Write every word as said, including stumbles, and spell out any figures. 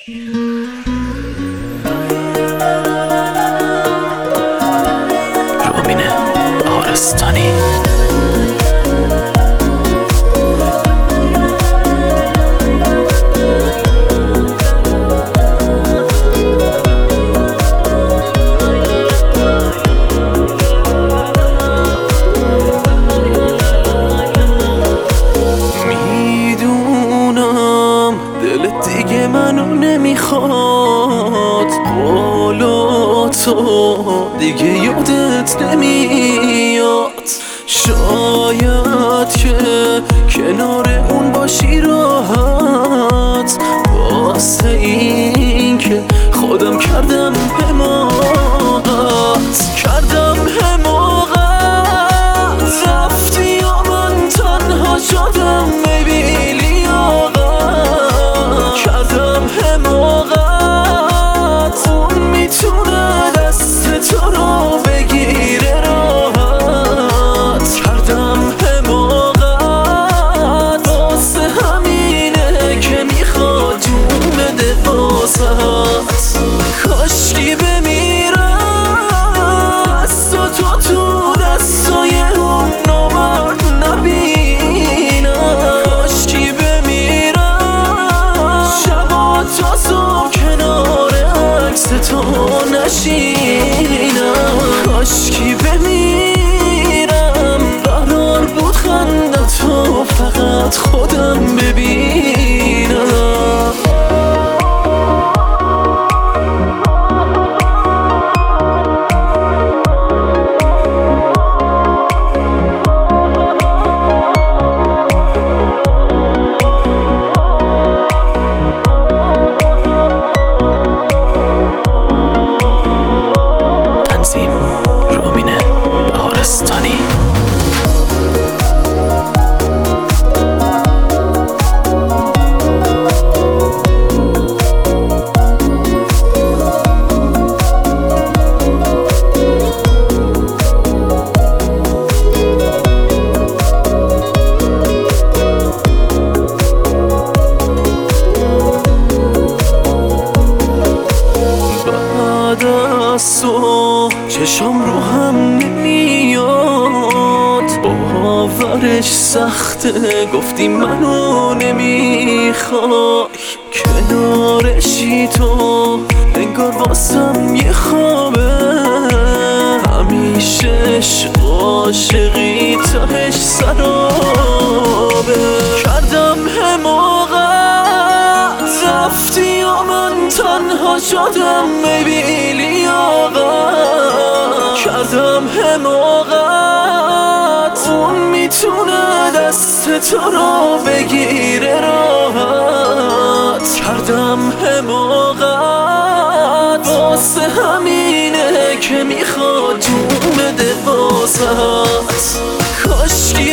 رامین بهارستانی. میدونم دلت دیگه منو نمیخواد، قولو تو دیگه یادت نمیاد. شاید که کنار اون باشی راحت، واسه این که خودم کردم حماقت، کردم حماقت. رفتی یا من تنها شدم بی لیاقت، کردم حماقت. اون میتونه دست تو رو بگیره راحت، کردم حماقت. واسه همینه که میخواد جون بده واسهت. کاشکی بمیرم دست و تو تو دستای اون نامرد نبینم. کاشکی بمیرم شبا تا صبح کنار عکس تو نشینم. کاشکی بمیرم قرار بود خنده تو فقط خودم ببینم. رامین بهارستانی. بعد از تو چشم رو هم نمیاد، باورش سخته گفتی منو نمیخوای. کنارشی تو انگار واسم یه خوابه، همیشه عشق عاشقی تهش سرابه. کردم حماقت رفتی یا من تنها شدم بی لیاقت، کردم حماقت. اون میتونه دست تو رو بگیره راحت، کردم حماقت. واسه همینه که میخواد جون بده واسهت. کاشکی